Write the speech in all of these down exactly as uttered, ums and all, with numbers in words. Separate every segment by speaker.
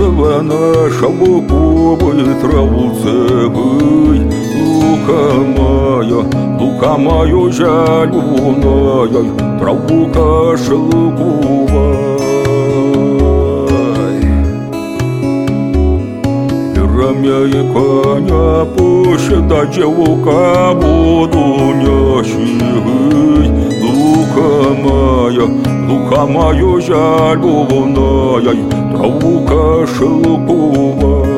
Speaker 1: на шелковой травце. Лука моя, лука моя зеленая, травка шелковая. Рамя и коня посчитать девка буду несить. Лука моя, лука моя зеленая, травка шелковая.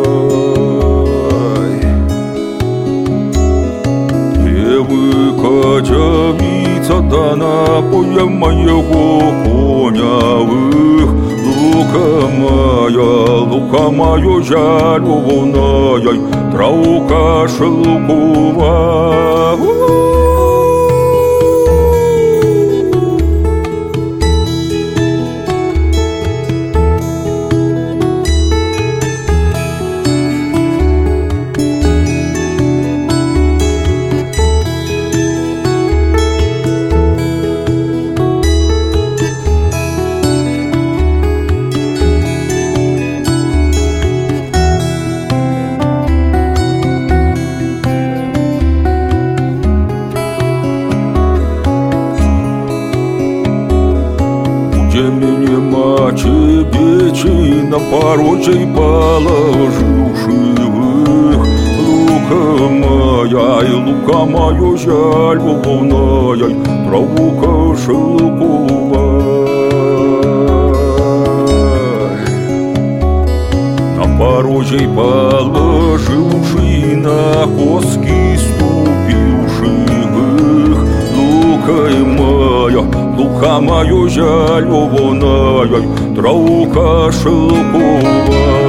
Speaker 1: Девка девица да напоем моего коня. Лука моя, лука моя зеленая, травка шелковая. Мне мачи печи на поручей положивших. Лука моя, и лука моя зеленая, травка шелковая. На поручей положивший, на коски ступивших. Лука моя, лука моя зеленая, травка шелковая.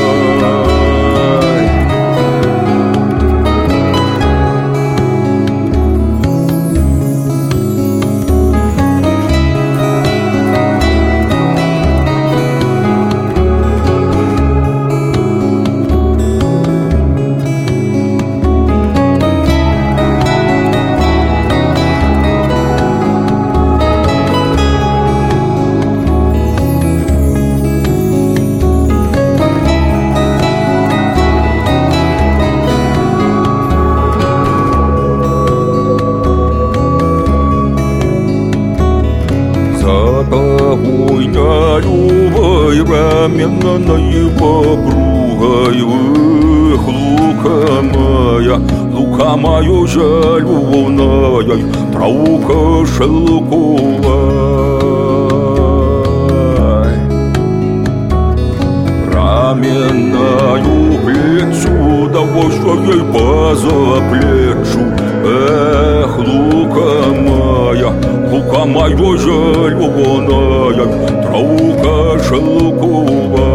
Speaker 1: Огонь любой раменной попругой. Лука моя, лука моя зеленая, травка шелковая. Раменную плечу, да вот что ей позаплечу. Эх, лука моя, лука моя зеленая, травка шелковая.